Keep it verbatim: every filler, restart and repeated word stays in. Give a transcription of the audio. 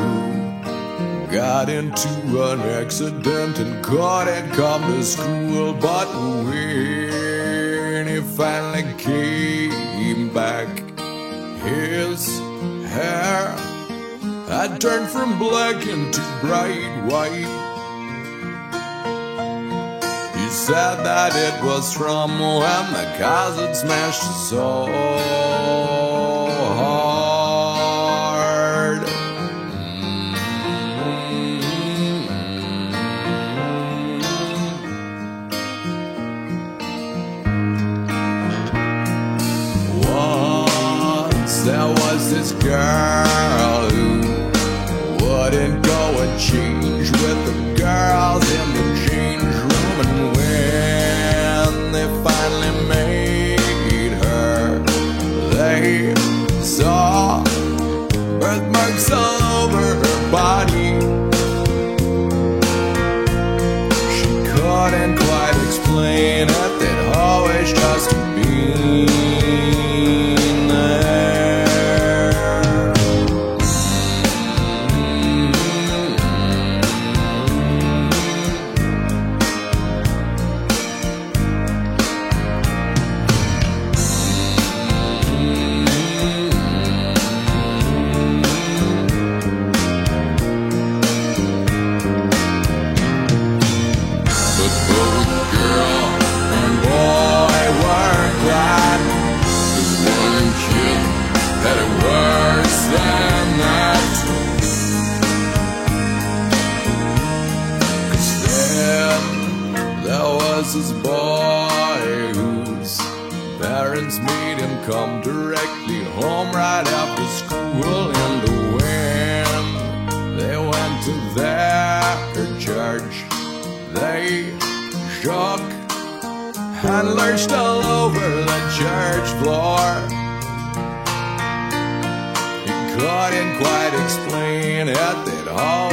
who got into an accident and couldn't come to school. But when he finally came back, his hair had turned from black into bright white. He said that it was from when the cars had smashed so hard. Once there was this girl who wouldn't go and change with the girls in the change room, and when they finally made her, they saw birthmarks all over her body. She couldn't quite explain it, they'd always just been there. This boy whose parents made him come directly home right after school, and when they went to their church, they shook and lurched all over the church floor. He couldn't quite explain it, they'd all